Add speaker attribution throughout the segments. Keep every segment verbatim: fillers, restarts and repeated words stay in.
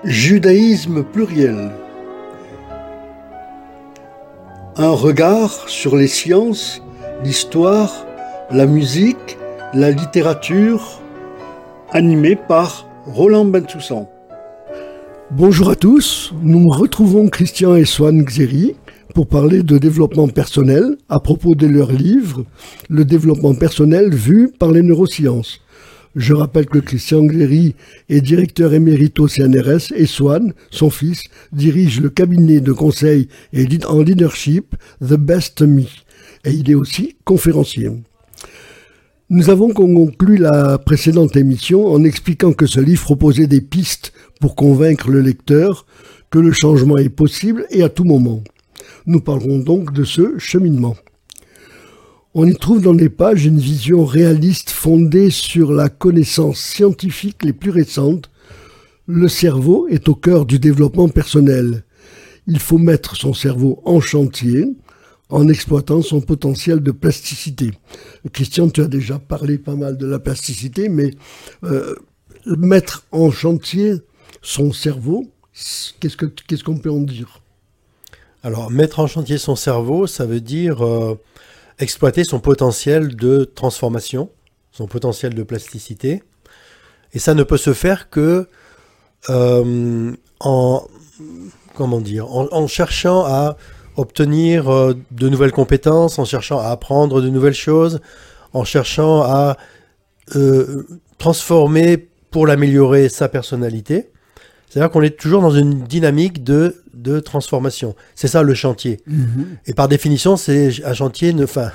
Speaker 1: Judaïsme pluriel. Un regard sur les sciences, l'histoire, la musique, la littérature, animé par Roland Bensoussan. Bonjour à tous, nous retrouvons Christian et Swan Xeri pour parler de développement personnel à propos de leur livre « Le développement personnel vu par les neurosciences ». Je rappelle que Christian Xeri est directeur émérite au C N R S et Swan, son fils, dirige le cabinet de conseil et en leadership The Best Me. Et il est aussi conférencier. Nous avons conclu la précédente émission en expliquant que ce livre proposait des pistes pour convaincre le lecteur que le changement est possible et à tout moment. Nous parlerons donc de ce cheminement. On y trouve dans les pages une vision réaliste fondée sur la connaissance scientifique les plus récentes. Le cerveau est au cœur du développement personnel. Il faut mettre son cerveau en chantier en exploitant son potentiel de plasticité. Christian, tu as déjà parlé pas mal de la plasticité, mais euh, mettre en chantier son cerveau, qu'est-ce que, qu'est-ce qu'on peut en dire ?
Speaker 2: Alors, mettre en chantier son cerveau, ça veut dire euh, exploiter son potentiel de transformation, son potentiel de plasticité. Et ça ne peut se faire que euh, en, comment dire, en, en cherchant à obtenir euh, de nouvelles compétences, en cherchant à apprendre de nouvelles choses, en cherchant à euh, transformer pour l'améliorer sa personnalité. C'est-à-dire qu'on est toujours dans une dynamique de, de transformation. C'est ça le chantier. Mmh. Et par définition, c'est un chantier, ne, enfin,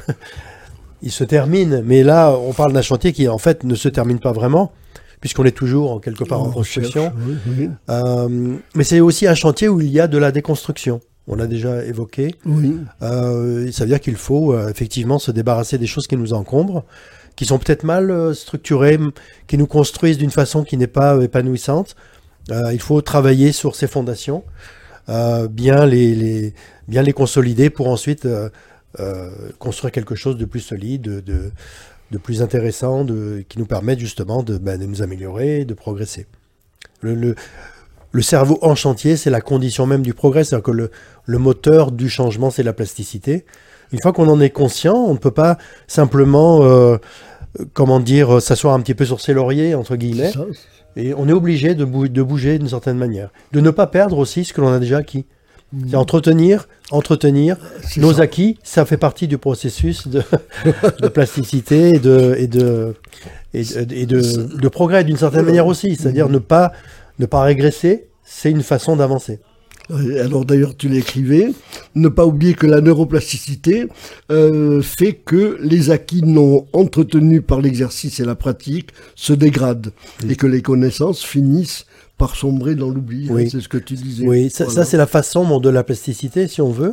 Speaker 2: il se termine. Mais là, on parle d'un chantier qui, en fait, ne se termine pas vraiment, puisqu'on est toujours en quelque part en, en construction. Oui, oui. Euh, mais c'est aussi un chantier où il y a de la déconstruction. On l'a déjà évoqué. Oui. Euh, ça veut dire qu'il faut euh, effectivement se débarrasser des choses qui nous encombrent, qui sont peut-être mal euh, structurées, qui nous construisent d'une façon qui n'est pas euh, épanouissante. Euh, il faut travailler sur ces fondations, euh, bien, les, les, bien les consolider pour ensuite euh, euh, construire quelque chose de plus solide, de, de, de plus intéressant, de, qui nous permette justement de, ben, de nous améliorer, de progresser. Le, le, le cerveau en chantier, c'est la condition même du progrès, c'est-à-dire que le, le moteur du changement, c'est la plasticité. Une fois qu'on en est conscient, on ne peut pas simplement, euh, comment dire, s'asseoir un petit peu sur ses lauriers, entre guillemets. C'est ça. Et on est obligé de, bou- de bouger d'une certaine manière. De ne pas perdre aussi ce que l'on a déjà acquis. Mmh. C'est entretenir, entretenir c'est nos ça. acquis, ça fait partie du processus de, de plasticité et de, et de, et de, et de, de progrès d'une certaine manière aussi. C'est-à-dire mmh. ne pas, ne pas régresser, c'est une façon d'avancer.
Speaker 1: Alors d'ailleurs, tu l'écrivais, ne pas oublier que la neuroplasticité euh, fait que les acquis non entretenus par l'exercice et la pratique se dégradent oui. et que les connaissances finissent par sombrer dans l'oubli. Oui. Hein, c'est ce que tu disais.
Speaker 2: Oui, ça, voilà. ça c'est la façon de la plasticité, si on veut.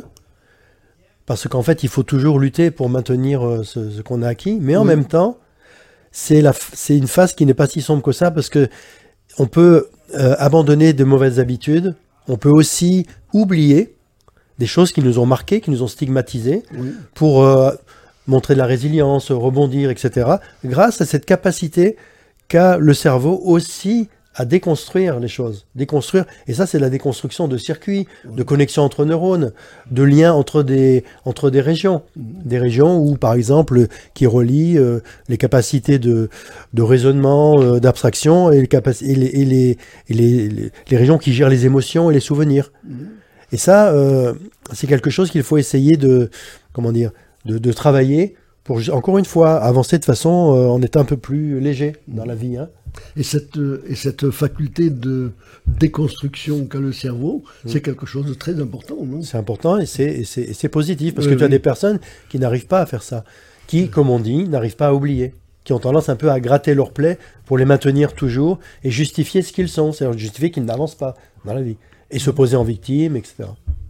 Speaker 2: Parce qu'en fait, il faut toujours lutter pour maintenir euh, ce, ce qu'on a acquis. Mais en oui. même temps, c'est, la, c'est une phase qui n'est pas si sombre que ça parce que on peut euh, abandonner de mauvaises habitudes. On peut aussi oublier des choses qui nous ont marqués, qui nous ont stigmatisés, oui. pour euh, montrer de la résilience, rebondir, et cetera, grâce à cette capacité qu'a le cerveau aussi à déconstruire les choses. Déconstruire, et ça c'est la déconstruction de circuits, oui. de connexions entre neurones, de liens entre des, entre des régions. Mmh. Des régions où, par exemple, qui relient euh, les capacités de, de raisonnement, euh, d'abstraction, et, les, capac- et, les, et, les, et les, les, les régions qui gèrent les émotions et les souvenirs. Mmh. Et ça, euh, c'est quelque chose qu'il faut essayer de, comment dire, de, de travailler pour, encore une fois, avancer de façon euh, en étant un peu plus léger dans la vie, hein.
Speaker 1: Et cette, et cette faculté de déconstruction qu'a le cerveau, mmh. c'est quelque chose de très important, non ?
Speaker 2: C'est important et c'est, et c'est, et c'est positif, parce oui, que tu oui. as des personnes qui n'arrivent pas à faire ça, qui, mmh. comme on dit, n'arrivent pas à oublier, qui ont tendance un peu à gratter leurs plaies pour les maintenir toujours et justifier ce qu'ils sont, c'est-à-dire justifier qu'ils n'avancent pas dans la vie, et mmh. se poser en victime, et cetera.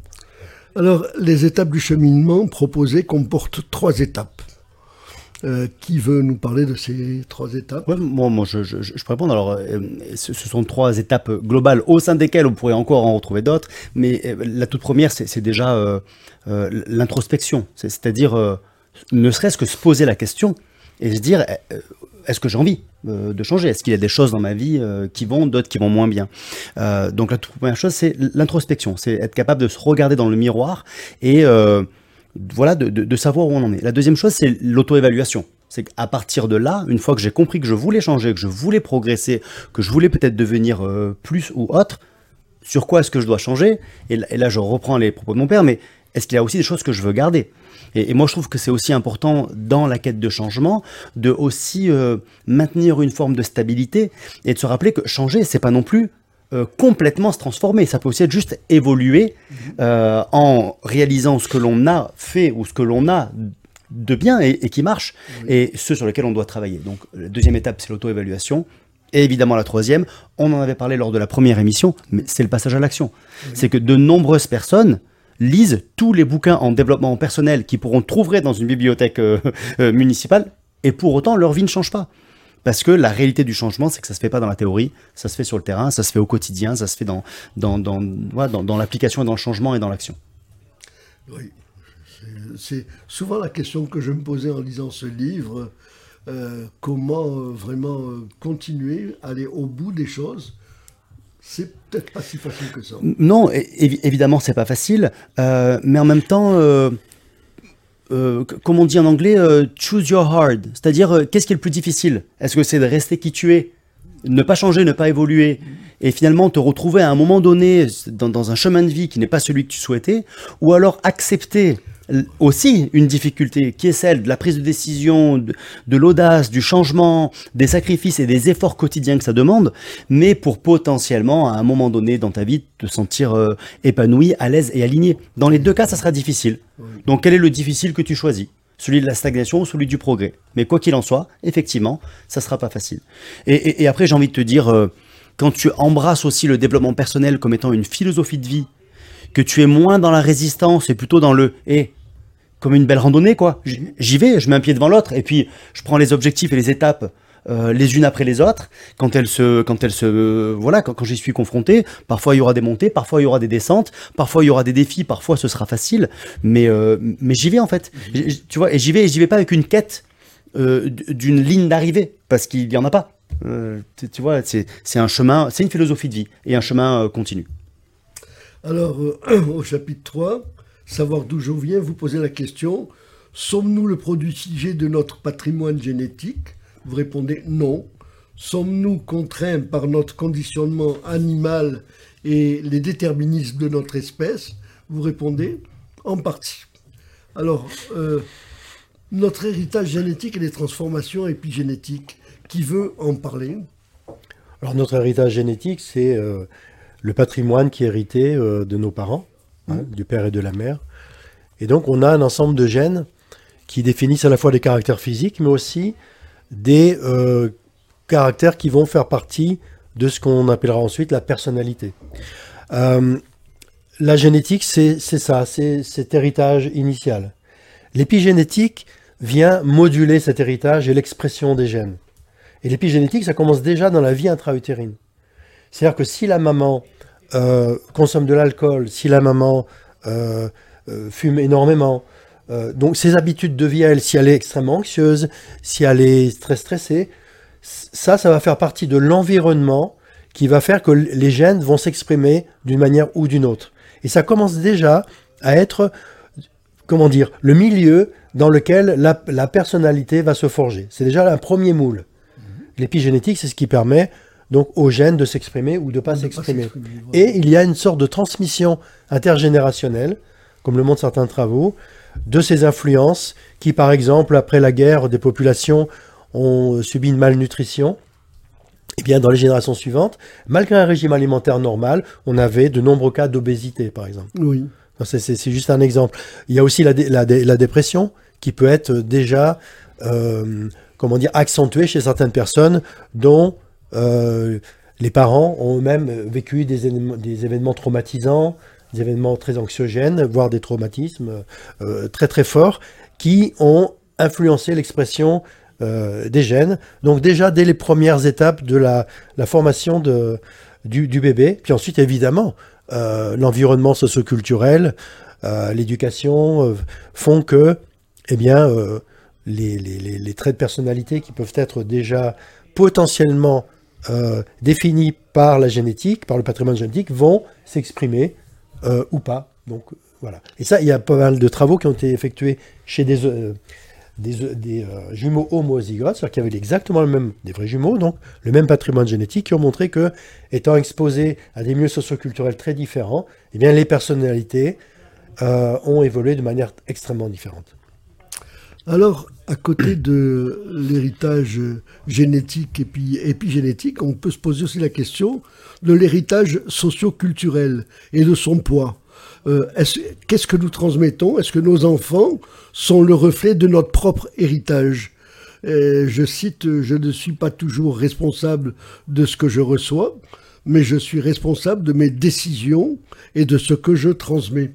Speaker 1: Alors, les étapes du cheminement proposées comportent trois étapes. Euh, qui veut nous parler de ces trois étapes ?
Speaker 3: Ouais, moi, moi je, je, je peux répondre. Alors, euh, ce, ce sont trois étapes globales au sein desquelles on pourrait encore en retrouver d'autres. Mais euh, la toute première, c'est, c'est déjà euh, euh, l'introspection. C'est, c'est-à-dire, euh, ne serait-ce que se poser la question et se dire, euh, est-ce que j'ai envie euh, de changer? Est-ce qu'il y a des choses dans ma vie euh, qui vont, d'autres qui vont moins bien? euh, Donc la toute première chose, c'est l'introspection, c'est être capable de se regarder dans le miroir et euh, voilà, de, de, de savoir où on en est. La deuxième chose, c'est l'auto-évaluation. C'est qu'à partir de là, une fois que j'ai compris que je voulais changer, que je voulais progresser, que je voulais peut-être devenir euh, plus ou autre, sur quoi est-ce que je dois changer? Et là, et là, je reprends les propos de mon père, mais est-ce qu'il y a aussi des choses que je veux garder? Et, et moi, je trouve que c'est aussi important dans la quête de changement de aussi euh, maintenir une forme de stabilité et de se rappeler que changer, c'est pas non plus euh, complètement se transformer. Ça peut aussi être juste évoluer euh, en réalisant ce que l'on a fait ou ce que l'on a de bien et, et qui marche, oui. Et ceux sur lesquels on doit travailler. Donc, la deuxième étape, c'est l'auto-évaluation. Et évidemment, la troisième, on en avait parlé lors de la première émission, mais c'est le passage à l'action. Oui. C'est que de nombreuses personnes lisent tous les bouquins en développement personnel qu'ils pourront trouver dans une bibliothèque euh, euh, municipale, et pour autant, leur vie ne change pas. Parce que la réalité du changement, c'est que ça ne se fait pas dans la théorie, ça se fait sur le terrain, ça se fait au quotidien, ça se fait dans, dans, dans, ouais, dans, dans l'application et dans le changement et dans l'action.
Speaker 1: Oui. C'est souvent la question que je me posais en lisant ce livre, euh, comment euh, vraiment euh, continuer, aller au bout des choses. C'est peut-être pas si facile que ça.
Speaker 3: Non, é- évidemment, c'est pas facile, euh, mais en même temps, euh, euh, comme on dit en anglais, euh, choose your hard, c'est-à-dire euh, qu'est-ce qui est le plus difficile? Est-ce que c'est de rester qui tu es, ne pas changer, ne pas évoluer, et finalement te retrouver à un moment donné dans, dans un chemin de vie qui n'est pas celui que tu souhaitais, ou alors accepter aussi une difficulté qui est celle de la prise de décision, de, de l'audace, du changement, des sacrifices et des efforts quotidiens que ça demande, mais pour potentiellement, à un moment donné dans ta vie, te sentir euh, épanoui, à l'aise et aligné. Dans les deux cas, ça sera difficile. Donc quel est le difficile que tu choisis? Celui de la stagnation ou celui du progrès? Mais quoi qu'il en soit, effectivement, ça sera pas facile. Et, et, et après, j'ai envie de te dire, euh, quand tu embrasses aussi le développement personnel comme étant une philosophie de vie, que tu es moins dans la résistance et plutôt dans le « et », comme une belle randonnée, quoi. J'y vais, je mets un pied devant l'autre, et puis je prends les objectifs et les étapes euh, les unes après les autres. Quand elles se, quand elles se, euh, voilà, quand, quand j'y suis confronté, parfois il y aura des montées, parfois il y aura des descentes, parfois il y aura des défis, parfois ce sera facile, mais euh, mais j'y vais en fait. J- tu vois, et j'y vais, et j'y vais pas avec une quête euh, d'une ligne d'arrivée, parce qu'il y en a pas. Euh, tu, tu vois, c'est c'est un chemin, c'est une philosophie de vie et un chemin euh, continu.
Speaker 1: Alors, euh, au chapitre trois, savoir d'où je viens, vous posez la question, sommes-nous le produit figé de notre patrimoine génétique? Vous répondez non. Sommes-nous contraints par notre conditionnement animal et les déterminismes de notre espèce? Vous répondez en partie. Alors, euh, notre héritage génétique et les transformations épigénétiques, qui veut en parler?
Speaker 2: Alors, notre héritage génétique, c'est euh, le patrimoine qui est hérité euh, de nos parents, hein, mmh. du père et de la mère. Et donc, on a un ensemble de gènes qui définissent à la fois les caractères physiques, mais aussi des euh, caractères qui vont faire partie de ce qu'on appellera ensuite la personnalité. Euh, la génétique, c'est, c'est ça, c'est cet héritage initial. L'épigénétique vient moduler cet héritage et l'expression des gènes. Et l'épigénétique, ça commence déjà dans la vie intra-utérine. C'est-à-dire que si la maman euh, consomme de l'alcool, si la maman euh, euh, fume énormément, euh, donc ses habitudes de vie à elle, si elle est extrêmement anxieuse, si elle est très stressée, ça, ça va faire partie de l'environnement qui va faire que les gènes vont s'exprimer d'une manière ou d'une autre. Et ça commence déjà à être, comment dire, le milieu dans lequel la, la personnalité va se forger. C'est déjà un premier moule. Mmh. L'épigénétique, c'est ce qui permet donc aux gènes de s'exprimer ou de ne pas s'exprimer. Pas voilà. Et il y a une sorte de transmission intergénérationnelle, comme le montrent certains travaux, de ces influences qui, par exemple, après la guerre, des populations ont subi une malnutrition. Et bien, dans les générations suivantes, malgré un régime alimentaire normal, on avait de nombreux cas d'obésité, par exemple.
Speaker 1: Oui.
Speaker 2: C'est, c'est, c'est juste un exemple. Il y a aussi la, dé, la, dé, la dépression qui peut être déjà, euh, comment dire, accentuée chez certaines personnes dont euh, les parents ont eux-mêmes vécu des, événements, des événements traumatisants, des événements très anxiogènes, voire des traumatismes euh, très très forts qui ont influencé l'expression euh, des gènes. Donc déjà dès les premières étapes de la, la formation de, du, du bébé, puis ensuite évidemment euh, l'environnement socioculturel, euh, l'éducation euh, font que eh bien, euh, les, les, les, les traits de personnalité qui peuvent être déjà potentiellement euh, définis par la génétique, par le patrimoine génétique, vont s'exprimer euh, ou pas. Donc voilà. Et ça, il y a pas mal de travaux qui ont été effectués chez des, euh, des, des euh, jumeaux homozygotes, c'est-à-dire qui avaient exactement le même, des vrais jumeaux, donc le même patrimoine génétique, qui ont montré que, étant exposés à des milieux socioculturels très différents, eh bien, les personnalités euh, ont évolué de manière extrêmement différente.
Speaker 1: Alors, à côté de l'héritage génétique et puis épigénétique, on peut se poser aussi la question de l'héritage socio-culturel et de son poids. Euh, est-ce, qu'est-ce que nous transmettons? Est-ce que nos enfants sont le reflet de notre propre héritage? Euh, je cite, je ne suis pas toujours responsable de ce que je reçois, mais je suis responsable de mes décisions et de ce que je transmets.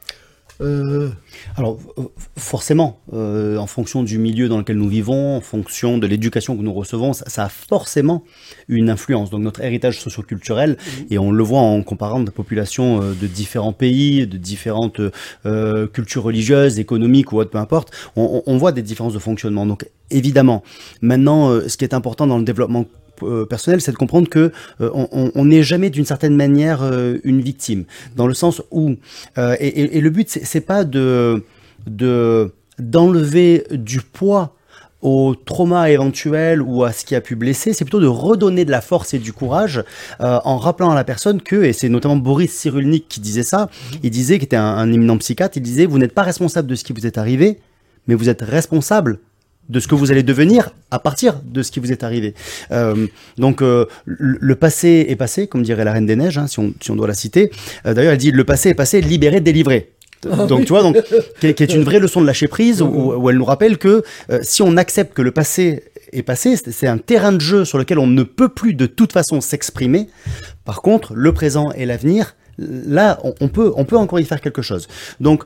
Speaker 1: Euh...
Speaker 3: Alors forcément, euh, en fonction du milieu dans lequel nous vivons, en fonction de l'éducation que nous recevons, ça, ça a forcément une influence. Donc notre héritage socio-culturel, mmh. et on le voit en comparant des populations de différents pays, de différentes euh, cultures religieuses, économiques ou autres, peu importe, on, on voit des différences de fonctionnement. Donc évidemment, maintenant, euh, ce qui est important dans le développement personnel, c'est de comprendre que euh, on n'est jamais d'une certaine manière euh, une victime, dans le sens où euh, et, et, et le but c'est, c'est pas de, de d'enlever du poids au trauma éventuel ou à ce qui a pu blesser, c'est plutôt de redonner de la force et du courage euh, en rappelant à la personne que, et c'est notamment Boris Cyrulnik qui disait ça, il disait, qui était un, un éminent psychiatre, il disait, vous n'êtes pas responsable de ce qui vous est arrivé, mais vous êtes responsable de ce que vous allez devenir à partir de ce qui vous est arrivé. Euh, donc euh, le, le passé est passé, comme dirait la Reine des Neiges, hein, si, on, si on doit la citer. Euh, d'ailleurs, elle dit le passé est passé, libéré, délivré. Ah, donc oui. Tu vois, donc qui est, qui est une vraie leçon de lâcher prise, où, où elle nous rappelle que euh, si on accepte que le passé est passé, c'est, c'est un terrain de jeu sur lequel on ne peut plus de toute façon s'exprimer. Par contre, le présent et l'avenir, là, on, on peut, on peut encore y faire quelque chose. Donc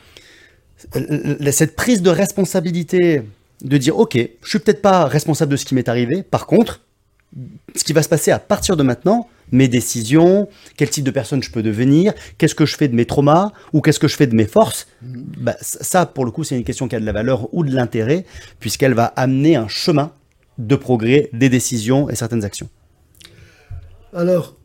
Speaker 3: cette prise de responsabilité, de dire, ok, je suis peut-être pas responsable de ce qui m'est arrivé, par contre, ce qui va se passer à partir de maintenant, mes décisions, quel type de personne je peux devenir, qu'est-ce que je fais de mes traumas, ou qu'est-ce que je fais de mes forces, bah, ça, pour le coup, c'est une question qui a de la valeur ou de l'intérêt, puisqu'elle va amener un chemin de progrès, des décisions et certaines actions.
Speaker 1: Alors,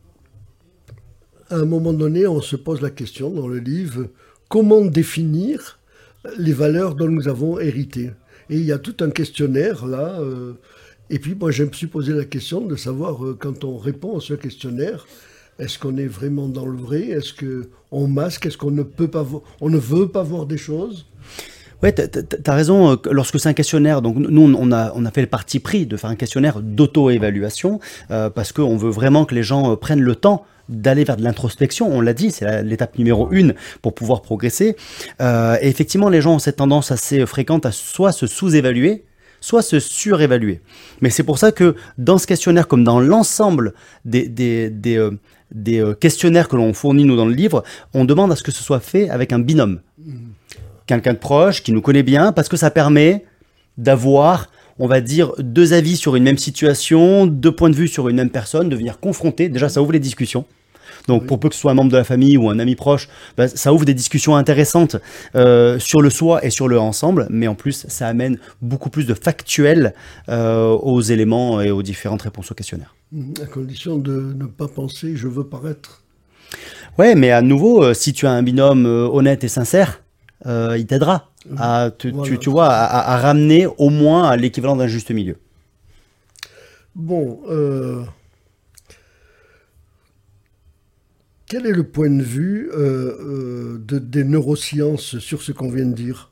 Speaker 1: à un moment donné, on se pose la question dans le livre, comment définir les valeurs dont nous avons hérité ? Et il y a tout un questionnaire là. Euh, et puis moi, je me suis posé la question de savoir, euh, quand on répond à ce questionnaire, est-ce qu'on est vraiment dans le vrai? Est-ce qu'on masque? Est-ce qu'on ne peut pas vo- on ne veut pas voir des choses?
Speaker 3: Ouais, t'as, t'as raison. Lorsque c'est un questionnaire, donc nous, on a, on a fait le parti pris de faire un questionnaire d'auto-évaluation euh, parce qu'on veut vraiment que les gens prennent le temps d'aller vers de l'introspection. On l'a dit, c'est la, l'étape numéro une pour pouvoir progresser. Euh, et effectivement, les gens ont cette tendance assez fréquente à soit se sous-évaluer, soit se surévaluer. Mais c'est pour ça que dans ce questionnaire, comme dans l'ensemble des, des, des, euh, des euh, questionnaires que l'on fournit nous dans le livre, on demande à ce que ce soit fait avec un binôme. Mmh. Quelqu'un de proche, qui nous connaît bien, parce que ça permet d'avoir, on va dire, deux avis sur une même situation, deux points de vue sur une même personne, de venir confronter. Déjà, ça ouvre les discussions. Donc, oui. Pour peu que ce soit un membre de la famille ou un ami proche, bah, ça ouvre des discussions intéressantes euh, sur le soi et sur le ensemble. Mais en plus, ça amène beaucoup plus de factuel euh, aux éléments et aux différentes réponses au questionnaire.
Speaker 1: À condition de ne pas penser « je veux paraître ».
Speaker 3: Ouais, mais à nouveau, euh, si tu as un binôme euh, honnête et sincère, euh, il t'aidera à, te, voilà. tu, tu vois, à, à ramener au moins à l'équivalent d'un juste milieu.
Speaker 1: Bon, euh... quel est le point de vue euh, euh, de, des neurosciences sur ce qu'on vient de dire?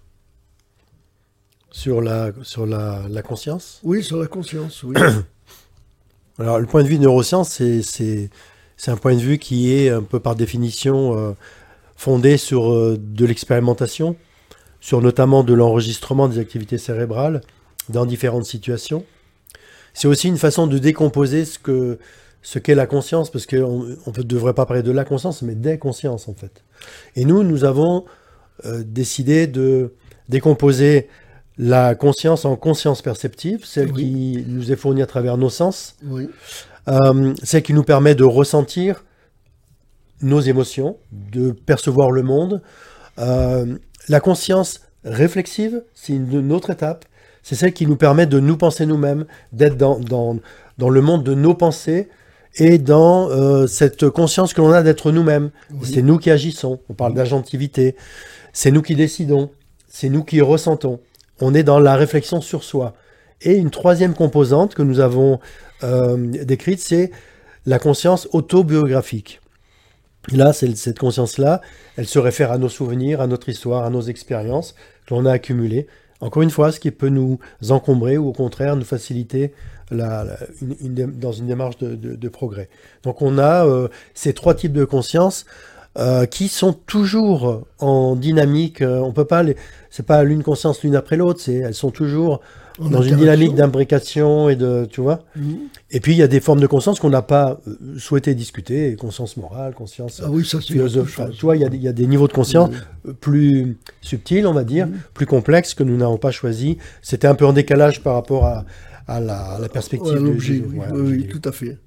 Speaker 2: Sur la, sur la, la conscience?
Speaker 1: Oui, sur la conscience, oui.
Speaker 2: Alors, le point de vue de neurosciences, c'est, c'est, c'est un point de vue qui est un peu par définition euh, fondé sur euh, de l'expérimentation, sur notamment de l'enregistrement des activités cérébrales dans différentes situations. C'est aussi une façon de décomposer ce que... ce qu'est la conscience, parce qu'on ne devrait pas parler de la conscience, mais des consciences, en fait. Et nous, nous avons euh, décidé de décomposer la conscience en conscience perceptive, celle oui. qui nous est fournie à travers nos sens,
Speaker 1: oui.
Speaker 2: euh, celle qui nous permet de ressentir nos émotions, de percevoir le monde. Euh, la conscience réflexive, c'est une, une autre étape, C'est celle qui nous permet de nous penser nous-mêmes, d'être dans, dans, dans le monde de nos pensées et dans euh, cette conscience que l'on a d'être nous-mêmes. Oui. C'est nous qui agissons. On parle d'agentivité. C'est nous qui décidons. C'est nous qui ressentons. On est dans la réflexion sur soi. Et une troisième composante que nous avons euh, décrite, c'est la conscience autobiographique. Et là, c'est, cette conscience-là, elle se réfère à nos souvenirs, à notre histoire, à nos expériences que l'on a accumulées. Encore une fois, ce qui peut nous encombrer ou au contraire nous faciliter la, la, une, une, dans une démarche de, de, de progrès. Donc on a euh, ces trois types de conscience euh, qui sont toujours en dynamique. Euh, on peut pas les, c'est pas l'une conscience l'une après l'autre. C'est, elles sont toujours en dans une dynamique d'imbrication et de, tu vois. Mmh. Et puis il y a des formes de conscience qu'on n'a pas euh, souhaité discuter, conscience morale, conscience ah oui, ça, philosophique. Enfin, tu vois, il y, a, il y a des niveaux de conscience mmh. plus subtils, on va dire, mmh. plus complexes que nous n'avons pas choisi. C'était un peu en décalage par rapport à, à, la, à la perspective
Speaker 1: ouais,
Speaker 2: de
Speaker 1: l'objet. Oui, ouais, oui, oui, tout à fait.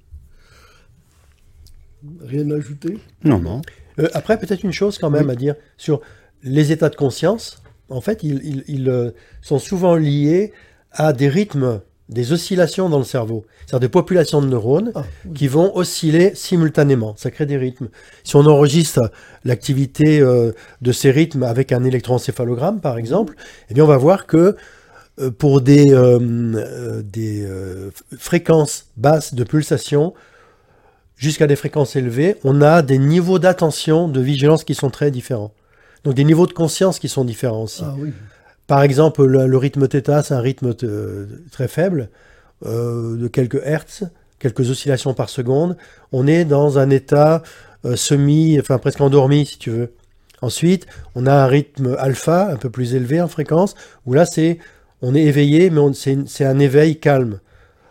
Speaker 1: Rien à ajouter ?
Speaker 3: Non, non.
Speaker 2: Euh, après, peut-être une chose quand même oui. à dire sur les états de conscience. En fait, ils, ils, ils euh, sont souvent liés à des rythmes, des oscillations dans le cerveau. C'est-à-dire des populations de neurones ah, oui. qui vont osciller simultanément. Ça crée des rythmes. Si on enregistre l'activité euh, de ces rythmes avec un électroencéphalogramme, par exemple, eh bien, on va voir que euh, pour des, euh, euh, des euh, fréquences basses de pulsation jusqu'à des fréquences élevées, on a des niveaux d'attention, de vigilance qui sont très différents. Donc des niveaux de conscience qui sont différents aussi.
Speaker 1: Ah, oui.
Speaker 2: Par exemple, le, le rythme θ, c'est un rythme t- très faible, euh, de quelques hertz, quelques oscillations par seconde. On est dans un état euh, semi, enfin presque endormi, si tu veux. Ensuite, on a un rythme alpha, un peu plus élevé en fréquence, où là, c'est, on est éveillé, mais on, c'est, c'est un éveil calme.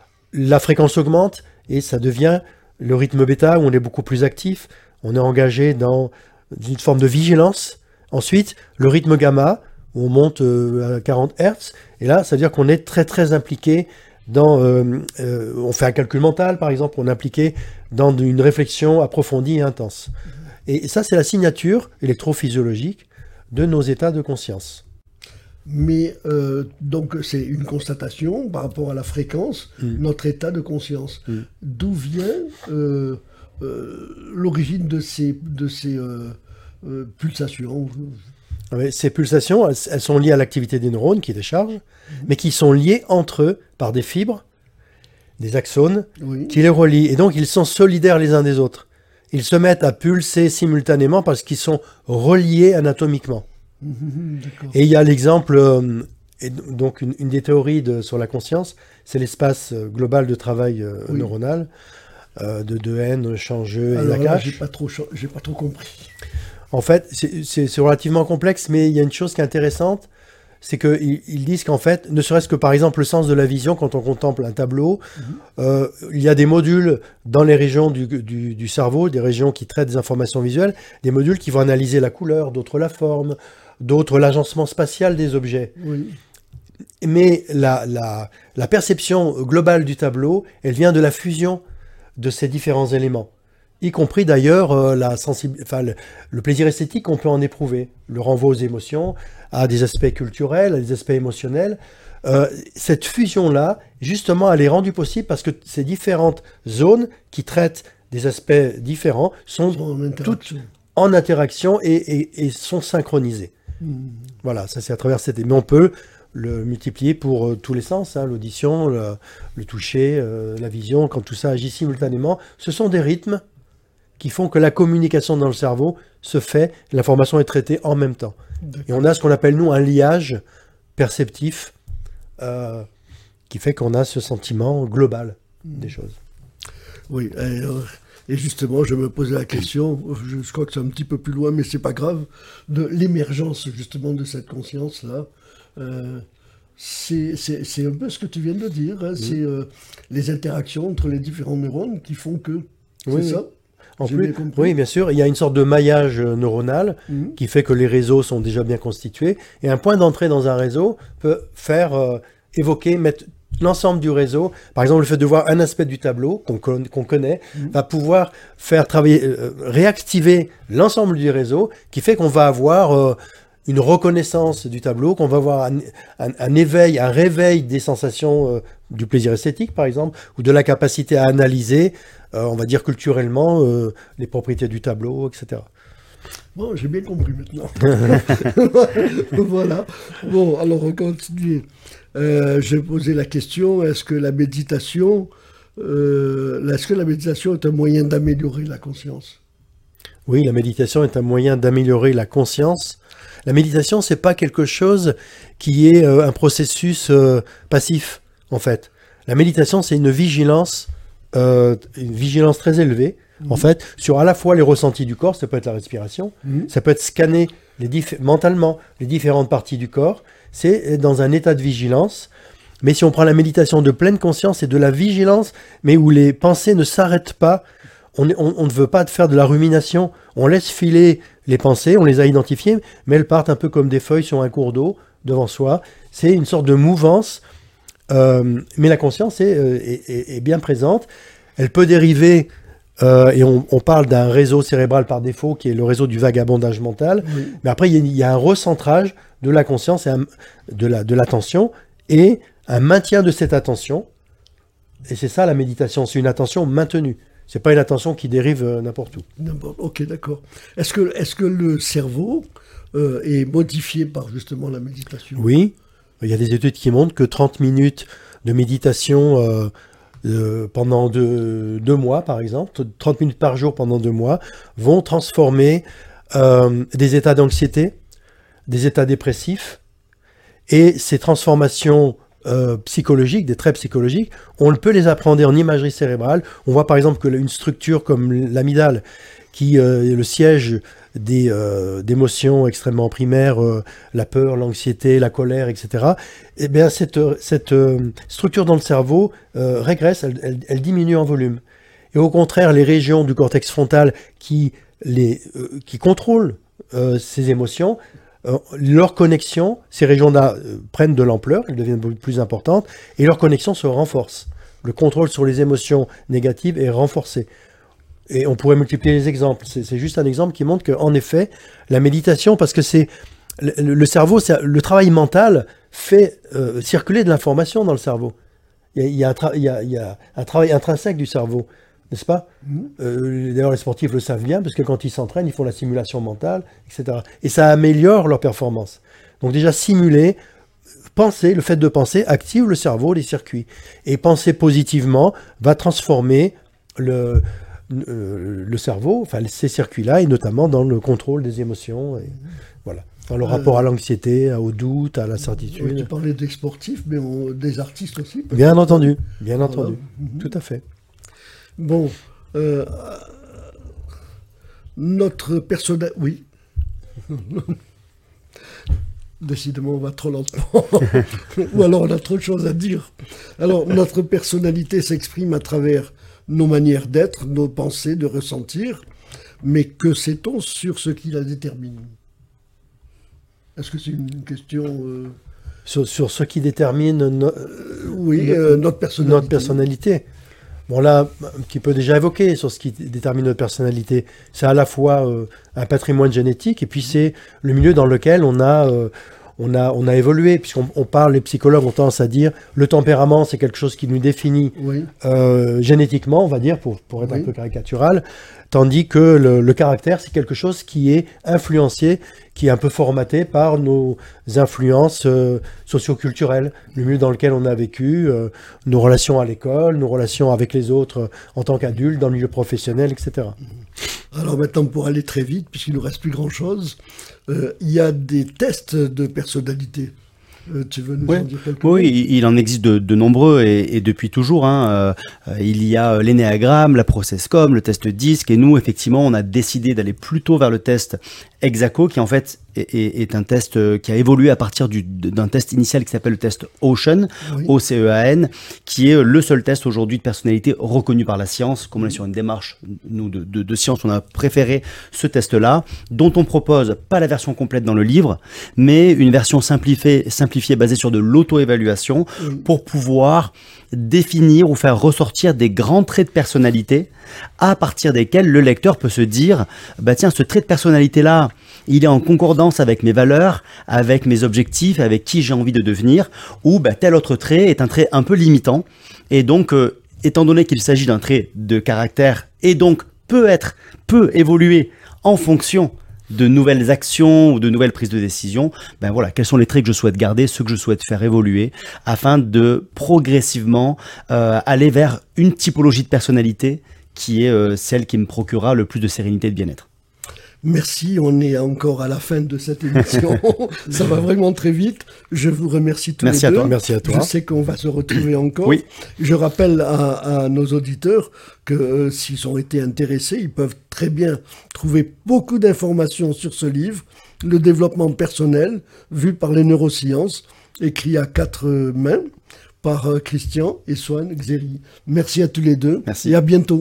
Speaker 2: La fréquence augmente et ça devient le rythme bêta, où on est beaucoup plus actif. On est engagé dans une forme de vigilance. Ensuite, le rythme gamma, où on monte euh, à quarante hertz, et là, ça veut dire qu'on est très très impliqué dans... Euh, euh, on fait un calcul mental, par exemple, on est impliqué dans une réflexion approfondie et intense. Et ça, c'est la signature électrophysiologique de nos états de conscience.
Speaker 1: Mais, euh, donc, c'est une constatation par rapport à la fréquence, mmh. notre état de conscience. Mmh. D'où vient euh, euh, l'origine de ces, de ces euh, euh, pulsations ?
Speaker 2: Ces pulsations, elles, elles sont liées à l'activité des neurones qui déchargent, mmh. mais qui sont liées entre eux par des fibres, des axones, oui. qui les relient. Et donc, ils sont solidaires les uns des autres. Ils se mettent à pulser simultanément parce qu'ils sont reliés anatomiquement. Mmh, et il y a l'exemple, euh, et donc une, une des théories de, sur la conscience, c'est l'espace global de travail euh, oui. neuronal, euh, de Dehaene, Changeux et Nakache.
Speaker 1: J'ai pas trop, j'ai pas trop compris.
Speaker 2: En fait, c'est, c'est, c'est relativement complexe, mais il y a une chose qui est intéressante, c'est qu'ils ils disent qu'en fait, ne serait-ce que par exemple le sens de la vision, quand on contemple un tableau, mmh. euh, il y a des modules dans les régions du, du, du cerveau, des régions qui traitent des informations visuelles, des modules qui vont analyser la couleur, d'autres la forme, d'autres l'agencement spatial des objets. Oui. Mais la, la, la perception globale du tableau, elle vient de la fusion de ces différents éléments, y compris d'ailleurs euh, la sensibil... enfin, le, le plaisir esthétique qu'on peut en éprouver, le renvoi aux émotions, à des aspects culturels, à des aspects émotionnels. Euh, cette fusion-là, justement, elle est rendue possible parce que ces différentes zones qui traitent des aspects différents sont en toutes en interaction et, et, et sont synchronisées. Mmh. Voilà, ça c'est à travers cette... Mais on peut le multiplier pour euh, tous les sens, hein, l'audition, le, le toucher, euh, la vision, quand tout ça agit simultanément. Ce sont des rythmes qui font que la communication dans le cerveau se fait, l'information est traitée en même temps. D'accord. Et on a ce qu'on appelle, nous, un liage perceptif euh, qui fait qu'on a ce sentiment global mmh. des choses.
Speaker 1: Oui, alors, et justement, je me posais la question, je, je crois que c'est un petit peu plus loin, mais c'est pas grave, de l'émergence justement de cette conscience-là. Euh, c'est, c'est, c'est un peu ce que tu viens de dire, hein, mmh. c'est euh, les interactions entre les différents neurones qui font que...
Speaker 2: Oui,
Speaker 1: c'est
Speaker 2: oui.
Speaker 1: ça
Speaker 2: En plus, oui, bien sûr, il y a une sorte de maillage neuronal mmh. qui fait que les réseaux sont déjà bien constitués. Et un point d'entrée dans un réseau peut faire euh, évoquer, mettre l'ensemble du réseau. Par exemple, le fait de voir un aspect du tableau qu'on, con- qu'on connaît mmh. va pouvoir faire travailler, euh, réactiver l'ensemble du réseau, qui fait qu'on va avoir euh, une reconnaissance du tableau, qu'on va voir un, un, un éveil, un réveil des sensations euh, du plaisir esthétique, par exemple, ou de la capacité à analyser, euh, on va dire culturellement, euh, les propriétés du tableau, et cetera.
Speaker 1: Bon, j'ai bien compris maintenant. Voilà. Bon, alors on continue. Euh, je vais poser la question, est-ce que la méditation, euh, est-ce que la méditation est un moyen d'améliorer la conscience?
Speaker 2: Oui, la méditation est un moyen d'améliorer la conscience. La méditation, c'est pas quelque chose qui est euh, un processus euh, passif, en fait. La méditation, c'est une vigilance, euh, une vigilance très élevée, mmh. en fait, sur à la fois les ressentis du corps, ça peut être la respiration, mmh. ça peut être scanner les diff- mentalement les différentes parties du corps, c'est dans un état de vigilance. Mais si on prend la méditation de pleine conscience, c'est de la vigilance, mais où les pensées ne s'arrêtent pas. On, on, on ne veut pas faire de la rumination, on laisse filer les pensées, on les a identifiées, mais elles partent un peu comme des feuilles sur un cours d'eau devant soi. C'est une sorte de mouvance, euh, mais la conscience est, est, est, est bien présente. Elle peut dériver, euh, et on, on parle d'un réseau cérébral par défaut, qui est le réseau du vagabondage mental, oui. mais après il y, y a un recentrage de la conscience, et un, de, la, de l'attention, et un maintien de cette attention. Et c'est ça la méditation, c'est une attention maintenue. C'est pas une attention qui dérive euh, n'importe où.
Speaker 1: N'importe. Ok, d'accord. Est-ce que, est-ce que le cerveau euh, est modifié par justement la méditation?
Speaker 2: Oui. Il y a des études qui montrent que trente minutes de méditation euh, euh, pendant deux, deux mois, par exemple, trente minutes par jour pendant deux mois, vont transformer euh, des états d'anxiété, des états dépressifs, et ces transformations Euh, psychologiques, des traits psychologiques, on peut les appréhender en imagerie cérébrale. On voit par exemple qu'une structure comme l'amygdale, qui euh, est le siège des, euh, d'émotions extrêmement primaires, euh, la peur, l'anxiété, la colère, et cetera, eh bien, cette, cette euh, structure dans le cerveau euh, régresse, elle, elle, elle diminue en volume. Et au contraire, les régions du cortex frontal qui, les, euh, qui contrôlent euh, ces émotions, Euh, leur connexion, ces régions-là euh, prennent de l'ampleur, elles deviennent plus importantes, et leur connexion se renforce. Le contrôle sur les émotions négatives est renforcé. Et on pourrait multiplier les exemples. C'est, c'est juste un exemple qui montre qu'en effet, la méditation, parce que c'est le, le cerveau, c'est, le travail mental fait euh, circuler de l'information dans le cerveau. Il y a, il y a, un, tra- il y a, il y a un travail intrinsèque du cerveau, n'est-ce pas ? Mmh. euh, D'ailleurs, les sportifs le savent bien, parce que quand ils s'entraînent, ils font la simulation mentale, et cetera. Et ça améliore leur performance. Donc déjà, simuler, penser, le fait de penser active le cerveau, les circuits. Et penser positivement va transformer le, euh, le cerveau, enfin ces circuits-là, et notamment dans le contrôle des émotions. Et, mmh. Voilà. Dans le euh, rapport à l'anxiété, au doute, à l'incertitude.
Speaker 1: Tu parlais des sportifs, mais on, des artistes aussi.
Speaker 2: Bien entendu, bien entendu, voilà. Mmh. Tout à fait.
Speaker 1: Bon, euh, notre personnage... Oui. Décidément, on va trop lentement. Ou alors on a trop de choses à dire. Alors, notre personnalité s'exprime à travers nos manières d'être, nos pensées, de ressentir. Mais que sait-on sur ce qui la détermine ? Est-ce que c'est une question... Euh...
Speaker 2: Sur, sur ce qui détermine no...
Speaker 1: euh, oui, euh, notre personnalité.
Speaker 2: Notre personnalité. Bon, là, un petit peu déjà évoqué sur ce qui détermine notre personnalité. C'est à la fois euh, un patrimoine génétique et puis c'est le milieu dans lequel on a, euh, on a, on a évolué. Puisqu'on on parle, les psychologues ont tendance à dire le tempérament, c'est quelque chose qui nous définit oui. euh, génétiquement, on va dire, pour, pour être oui. un peu caricatural. Tandis que le, le caractère, c'est quelque chose qui est influencé, qui est un peu formaté par nos influences euh, socioculturelles, le milieu dans lequel on a vécu, euh, nos relations à l'école, nos relations avec les autres euh, en tant qu'adultes, dans le milieu professionnel, et cetera.
Speaker 1: Alors maintenant, pour aller très vite, puisqu'il ne nous reste plus grand-chose, euh, il y a des tests de personnalité. Euh, tu veux nous
Speaker 3: ouais.
Speaker 1: en dire quelques
Speaker 3: mots ? Oui,
Speaker 1: mots ?
Speaker 3: il en existe de, de nombreux et, et depuis toujours. Hein, euh, il y a l'énéagramme, la processcom, le test DISC, et nous, effectivement, on a décidé d'aller plutôt vers le test Exaco, qui en fait est, est, est un test qui a évolué à partir du, d'un test initial qui s'appelle le test Ocean, oui. O C E A N, qui est le seul test aujourd'hui de personnalité reconnu par la science. Comme on est sur une démarche, nous, de, de, de science, on a préféré ce test-là, dont on propose pas la version complète dans le livre, mais une version simplifiée, simplifiée basée sur de l'auto-évaluation oui. pour pouvoir définir ou faire ressortir des grands traits de personnalité à partir desquels le lecteur peut se dire bah tiens, ce trait de personnalité là il est en concordance avec mes valeurs, avec mes objectifs, avec qui j'ai envie de devenir, ou bah, tel autre trait est un trait un peu limitant. Et donc, euh, étant donné qu'il s'agit d'un trait de caractère et donc peut être, peut évoluer en fonction de nouvelles actions ou de nouvelles prises de décision, ben voilà, quels sont les traits que je souhaite garder, ceux que je souhaite faire évoluer, afin de progressivement euh, aller vers une typologie de personnalité qui est euh, celle qui me procurera le plus de sérénité et de bien-être.
Speaker 1: Merci, on est encore à la fin de cette émission. Ça va vraiment très vite. Je vous remercie tous
Speaker 3: Merci
Speaker 1: les
Speaker 3: à
Speaker 1: deux.
Speaker 3: toi.
Speaker 2: Merci à toi.
Speaker 1: Je sais qu'on va se retrouver encore.
Speaker 3: Oui.
Speaker 1: Je rappelle à, à nos auditeurs que euh, s'ils ont été intéressés, ils peuvent très bien trouver beaucoup d'informations sur ce livre, Le développement personnel, vu par les neurosciences, écrit à quatre mains par euh, Christian et Swan Xeri. Merci à tous les deux.
Speaker 3: Merci.
Speaker 1: Et à bientôt.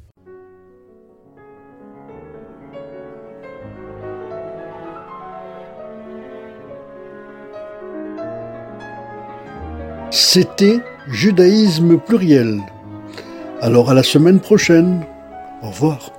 Speaker 1: C'était Judaïsme pluriel. Alors à la semaine prochaine. Au revoir.